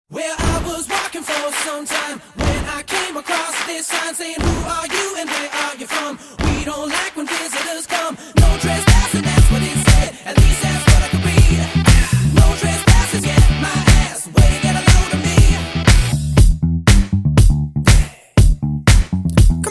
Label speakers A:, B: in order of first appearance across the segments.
A: Well, I was walking for some time when I came across this sign saying, who are you and where are you from? We don't like when visitors come. No trespassing, that's what it said. At least that's what I could read. No trespassing, yeah, my ass. Way to get a load of me. Come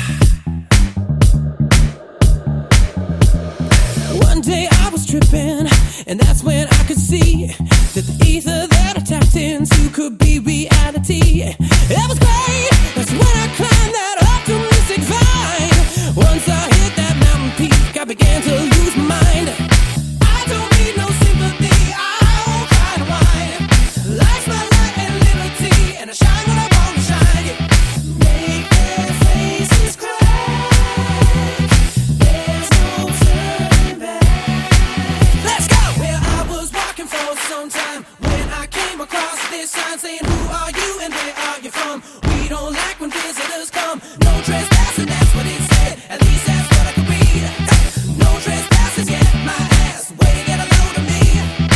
A: on. One day I was tripping, and that's when I could see that the ether that I tapped into could be reality. It was great, that's when I climbed that optimistic vine. Once I hit that mountain peak, I began to lose my mind. I don't need no sympathy, I won't cry and whine. Life's my light and liberty, and I shine when I want to shine. Yeah. Make their faces crack, there's no turning back. Let's go! Well, I was walking for some time when I came across this sign saying, who are you and where are you from? We don't like when visitors come. No trespassing, that's what it said. At least that's what I could read. No trespassing, yeah, my ass. Way to get a load of me.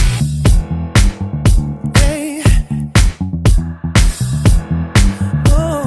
A: Hey. Oh.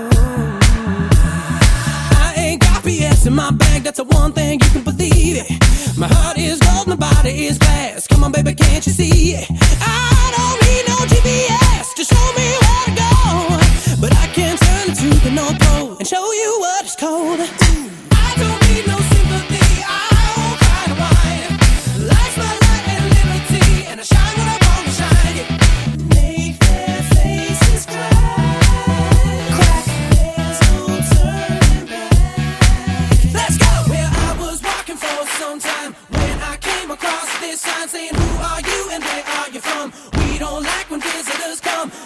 A: I ain't got BS in my bag, that's the one thing you can believe it. My heart is gold, my body is glass. Come on, baby, can't you see it? I don't need no GPS to show me where to go, but I can turn it to the North Pole and show you what it's cold. I don't need no sympathy, I won't cry and whine. Life's my light and liberty, and I shine when I want to shine. Yeah. Make their faces crack, there's no turning back. Let's go! Well, I was walking for some time when I came across this sign saying, who are you and where are you from? We don't like when visitors come.